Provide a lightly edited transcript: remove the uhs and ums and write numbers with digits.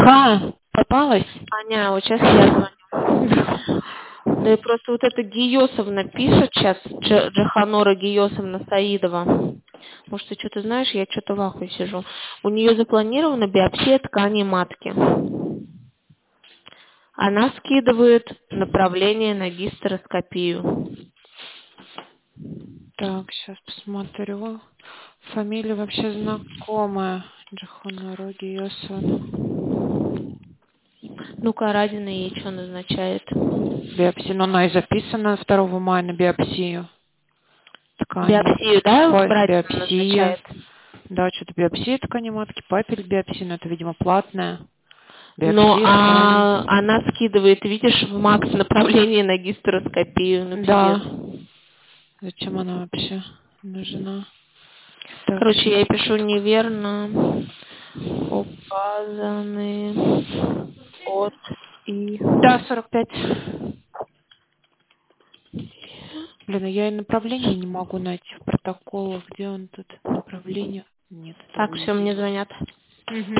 Попалась? Аня, вот сейчас я звоню. Да и просто вот эта Гиосовна пишет сейчас, Джаханора Гиосовна Саидова. Может, ты что-то знаешь, я что-то в ахуе сижу. У нее запланирована биопсия ткани матки. Она скидывает направление на гистероскопию. Так, сейчас посмотрю. Фамилия вообще знакомая. Джаханора Гиосовна. Ну-ка, Радина ей что назначает? Биопсия. Но она и записана 2 мая на биопсию ткани. Биопсию, да, Радина Биопсия. назначает? Да, что-то биопсия ткани матки, папель биопсия, но это, видимо, платная. Но Биопсия ткани. она скидывает, видишь, в Макс направление на гистероскопию. Ну, Да. пиздец. Зачем она вообще нужна? Так, Короче, сейчас. я пишу неверно. Указаны от и... Да, 45. Блин, а я и направление не могу найти в протоколах. Где он тут? Направление? Нет, этого Так, нет. все, мне звонят. Мгм.